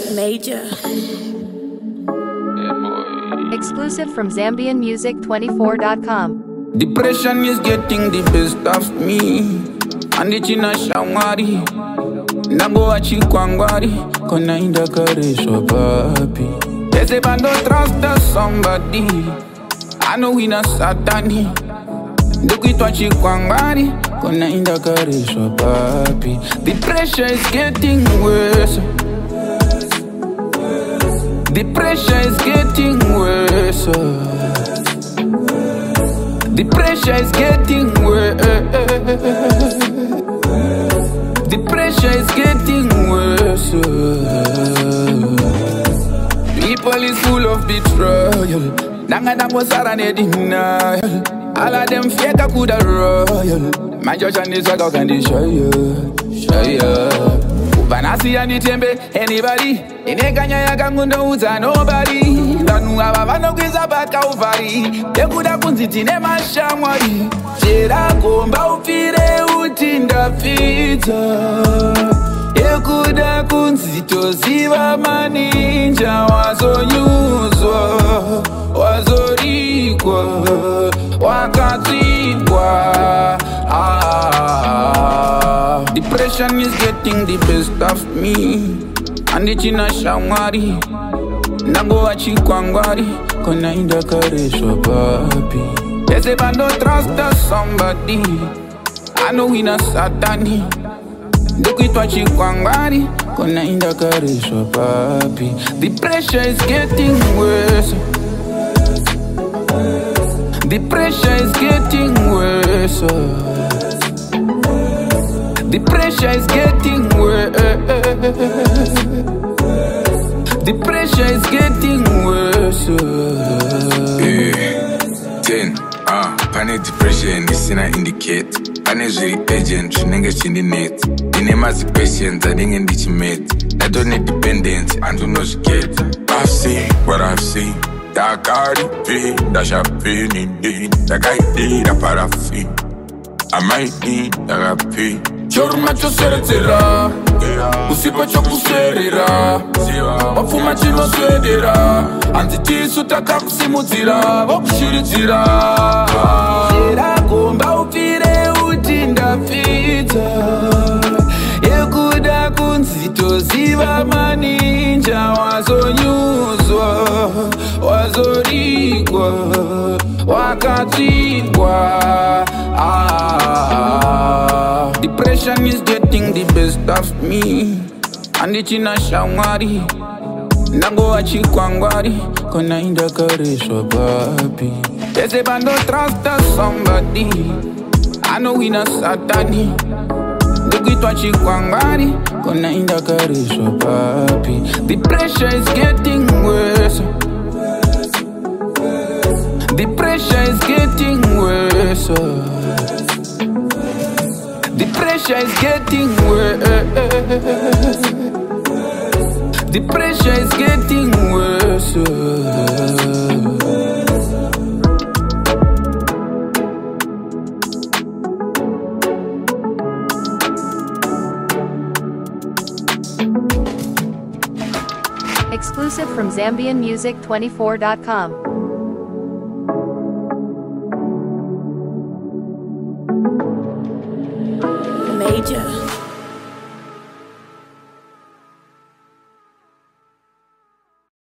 Major. Exclusive from ZambianMusic24.com. Depression is getting the best of me. Andichina shawari Nango achi kwangwari Kona inda karesho papi They say but don't trust somebody I know we not satani Dukitwa chi kwangwari Kona inda karesho papi The pressure is getting worse. The pressure is getting worse. The pressure is getting worse. The pressure is getting worse. People is full of betrayal. Nanga dango sarane denial. All of them fake a kuda royal. My judge and this work can show you. Vanasi and Tembe, anybody. Inekanya ya kangundo uza nobody. Danu abavano kwiza baka uvari. Yekuda kunziti ne mashamwari. Chera komba upire utinda pizza. Yekuda kunzito ziva maninja. Wazonyuzwa, wazorikwa, wakatsikwa. Depression is getting the best of me. Andichina shawari Nango achi kwangwari Kona inda karesho papi They say but don't trust somebody I know we not satani Dukitwa chi kwangwari Kona inda karesho papi The pressure is getting worse. The pressure is getting worse. The pressure is getting worse. The pressure is getting worse. Pane depression isina indicate. Pane zviri agent zvinenge chindinetsa. Ine maziquations adinge ndichimedza. I don't need dependence and unozviketa. I've seen what I've seen. Dakari V, dasha P, dakaidira parafin. I might need therapy. Choruma choseretera Usipa chokuserera Wafuma chino swedera Anzitisu takakusimudzira Vokushiridzira Chera komba upire utinda pizza Yekuda kunzito ziva maninja Wazonyuzwa, wazorikwa, wakatsikwa. Depression is getting the best of me. Andichina shawari Nango achi kwangwari Kona inda karesho papi They say but don't trust somebody I know we not satani Dukitwa chi kwangwari Kona inda karesho papi The pressure is getting worse. The pressure is getting worse. The pressure is getting worse. The pressure is getting worse. Exclusive from ZambianMusic24.com. Major.